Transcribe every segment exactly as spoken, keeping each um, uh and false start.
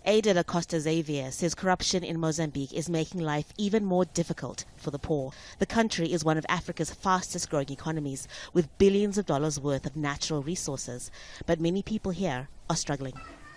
Ada da Costa Xavier says corruption in Mozambique is making life even more difficult for the poor. The country is one of Africa's fastest growing economies, with billions of dollars worth of natural resources. But many people here are struggling.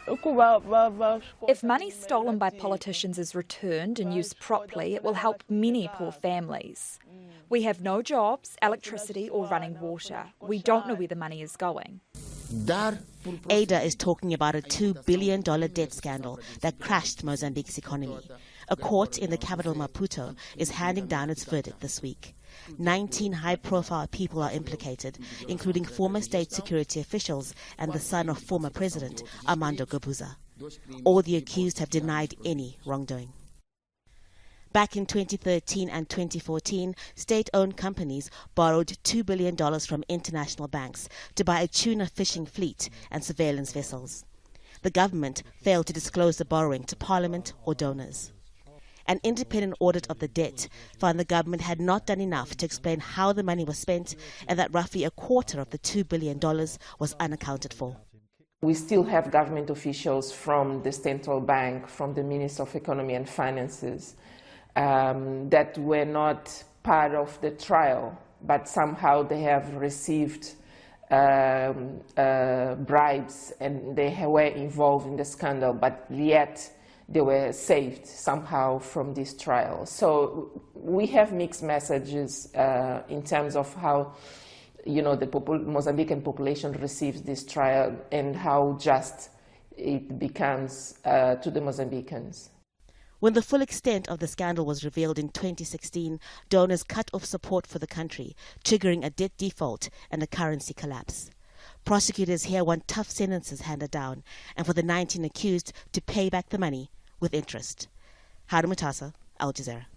If money stolen by politicians is returned and used properly, it will help many poor families. We have no jobs, electricity or running water. We don't know where the money is going. Ada is talking about a two billion dollars debt scandal that crashed Mozambique's economy. A court in the capital Maputo is handing down its verdict this week. nineteen high-profile people are implicated, including former state security officials and the son of former president Armando Guebuza. All the accused have denied any wrongdoing. Back in twenty thirteen and twenty fourteen, state-owned companies borrowed two billion dollars from international banks to buy a tuna fishing fleet and surveillance vessels. The government failed to disclose the borrowing to Parliament or donors. An independent audit of the debt found the government had not done enough to explain how the money was spent and that roughly a quarter of the two billion dollars was unaccounted for. We still have government officials from the central bank, from the Minister of Economy and Finances, um, that were not part of the trial, but somehow they have received um, uh, bribes and they were involved in the scandal, but yet they were saved somehow from this trial. So we have mixed messages uh, in terms of how, you know, the popul- Mozambican population receives this trial and how just it becomes uh, to the Mozambicans. When the full extent of the scandal was revealed in twenty sixteen, donors cut off support for the country, triggering a debt default and a currency collapse. Prosecutors here want tough sentences handed down and for the nineteen accused to pay back the money with interest. Haru Mutasa, Al Jazeera.